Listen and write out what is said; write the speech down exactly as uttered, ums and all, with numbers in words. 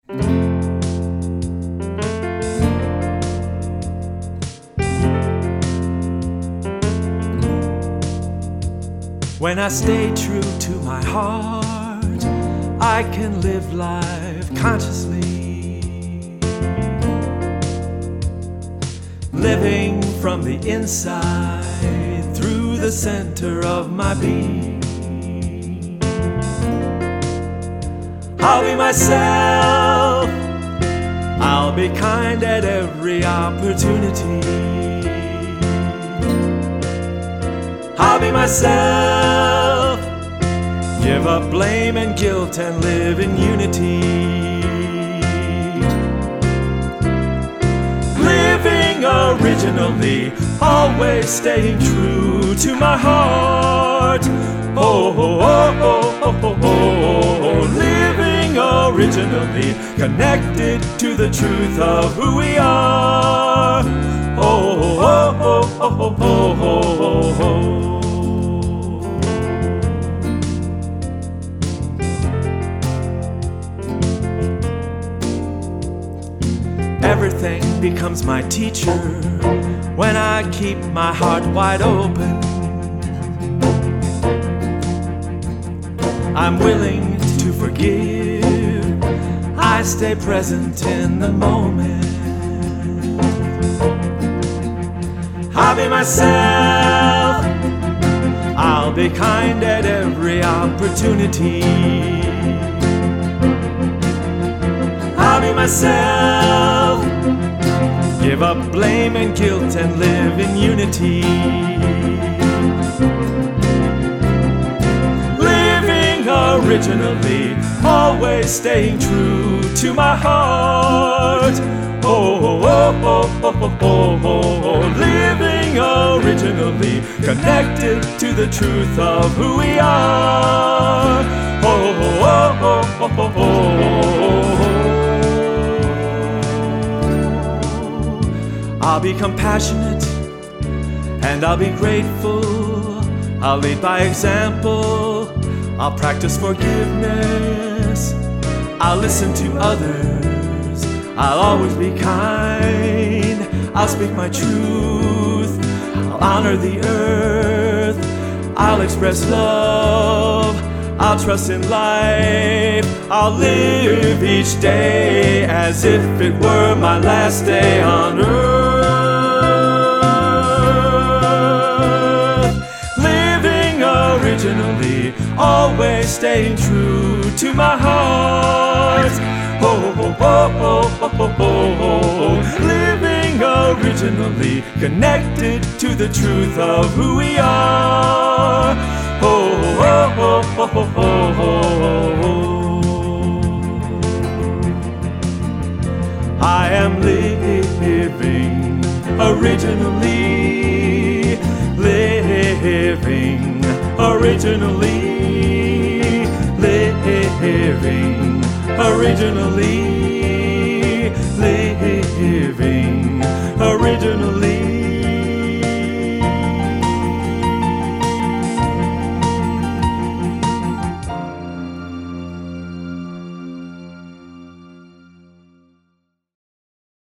When I stay true to my heart, I can live life consciously, living from the inside through the center of my being. I'll be myself, I'll be kind at every opportunity. I'll be myself, give up blame and guilt and live in unity. Living originally, always staying true to my heart. Oh, oh, oh, oh, oh, oh, oh. Living originally, connected to the truth of who we are. Oh, oh, oh, oh, oh, oh, oh, oh. Everything becomes my teacher when I keep my heart wide open. I'm willing to forgive, I stay present in the moment. I'll be myself, I'll be kind at every opportunity. I'll be myself, give up blame and guilt and live in unity. Living originally, always staying true to my heart. Oh, oh, oh, oh, oh, oh, oh. Living originally, connected to the truth of who we are. Oh, oh, oh, oh, oh, oh. I'll be compassionate and I'll be grateful. I'll lead by example, I'll practice forgiveness. I'll listen to others, I'll always be kind. I'll speak my truth, I'll honor the earth. I'll express love, I'll trust in life. I'll live each day as if it were my last day on earth. Living originally, always staying true to my heart. Oh, oh, oh, oh, oh, oh, oh, oh. Living originally, connected to the truth of who we are. Oh, oh, oh, oh, oh, oh, oh. I am living originally, living originally, living originally, living.